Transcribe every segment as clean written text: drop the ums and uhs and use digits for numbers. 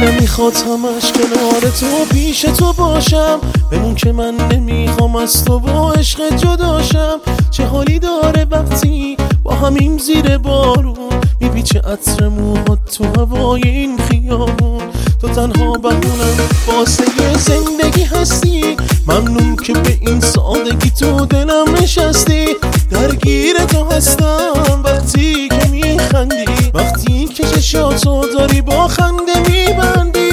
دلم میخواد همش کنار تو پیش تو باشم، بمون که من نمیخوام از تو با عشق جداشم. چه حالی داره وقتی با همیم زیر بارون میپیچه عطر موهات تو هوای این خیابون. تو تنها بهونم واسه زندگی هستی، ممنون که به این سادگی تو دلم نشستی. درگیر تو هستم وقتی که میخندی، وقتی که چشاتو داری با خنده میبندی.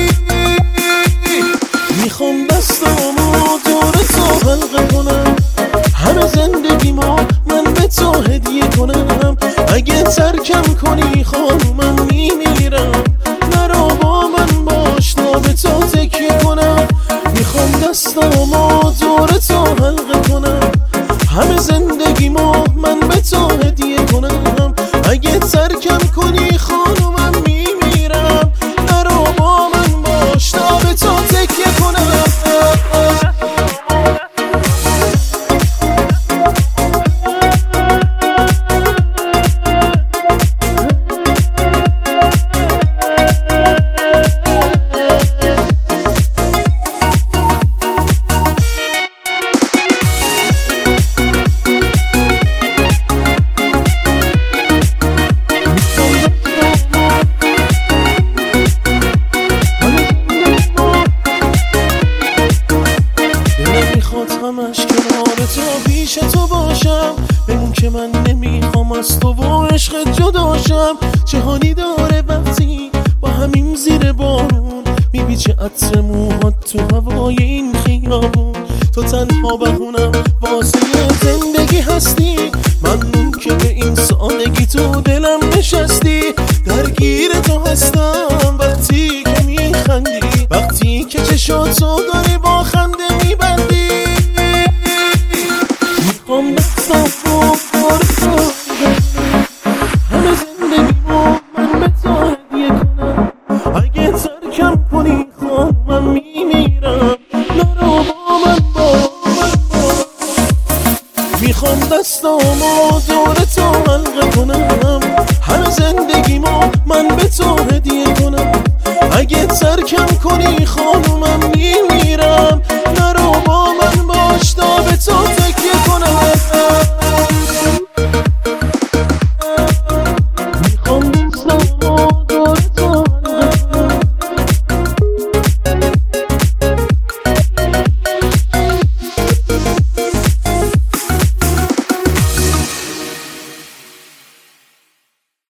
میخوام دستامو دور تو حلقه کنم، همه زندگیمو من به تو هدیه کنم. اگه ترکم کنی خانومم میمیرم، نرو با من باش تا به تو تکیه کنم. میخوام دستامو دور تو حلقه کنم، همه زندگیمو من به تو هدیه کنم. اگه ترکم کنی خانومم میمیرم، نرو با من باش تا به تو تکیه کنم. همش کنار تو پیش تو باشم، بمون که من نمیخوام از تو با عشق جداشم. چه حالی داره وقتی با همین زیر بارون میپیچه عطر موهات تو هوای این خیابون. تو تنها بهونم واسه زندگی هستی، ممنون که به این سادگی تو دلم نشستی. درگیر تو هستم وقتی که میخندی، وقتی که چشاتو داری با خنده میبندی. میخوام دستامو دور تو، همه زندگیمو من به تو هدیه کنم. اگه ترکم کنی خانومم میمیرم، نرو با من میخوام دستامو دور تو حلقه کنم، همه زندگیمو من به تو هدیه کنم. اگه ترکم کنی خانومم میمیرم،